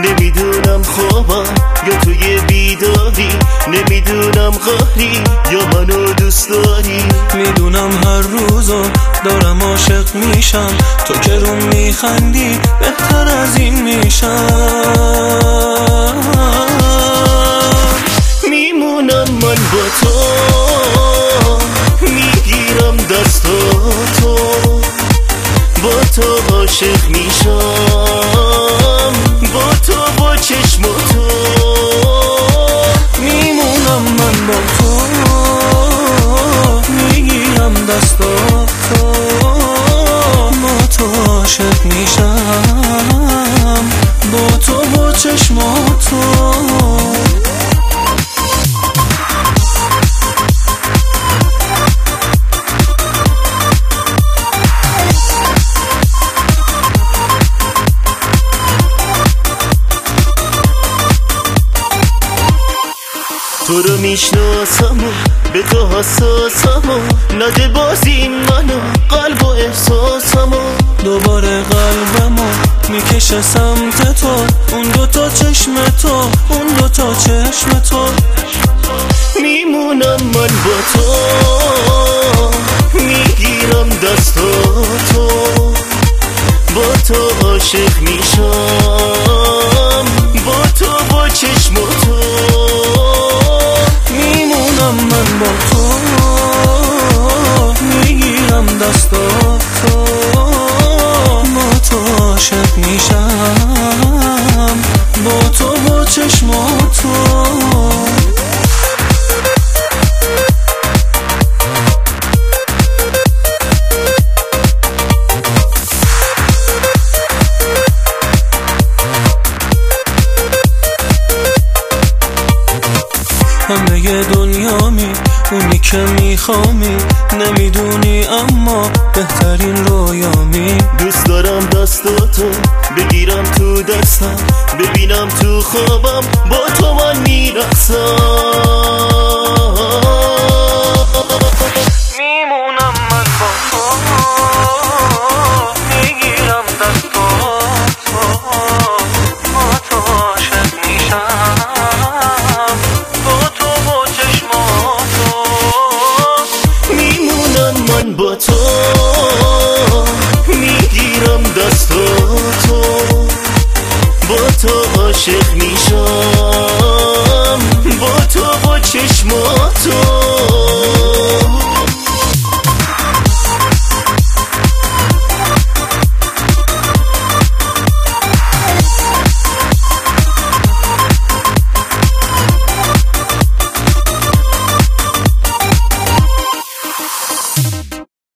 نمیدونم خوابم یا توی بیداری، نمیدونم قهری یا منو دوست داری. میدونم هر روزو دارم عاشق میشم، تو که رو میخندی بهتر از این میشم. میمونم من با تو، میگیرم دستاتو، با تو عاشق میشم، با تو با چشماتو. میمونم من با تو، میگیرم دستاتو، با تو عاشق میشم، با تو با چشماتو. تو رو میشناسم و به تو حساسم و نده بازی منو قلب و احساسم و دوباره قلبمو میکشه سمت تو، اون دوتا چشم تو، اون دوتا چشم تو. میمونم من با تو، میگیرم دستاتو، با تو عاشق میشم، با تو با چشماتو. میمونم من با تو، میگیرم دستاتو، با تو عاشق میشم، با تو با چشماتو. همه دنیامی، اونی که میخوامی، نمیدونی اما بهترین رویامی. دوست دارم دستاتو بگیرم تو دستم، ببینم تو خوابم با تو من میرقصم. میمونم من با تو، میگیرم دستاتو، با تو عاشق میشم، با تو با چشماتو. میمونم من با تو، میگیرم دستاتو، با تو عاشق میشم، با تو با چشماتو.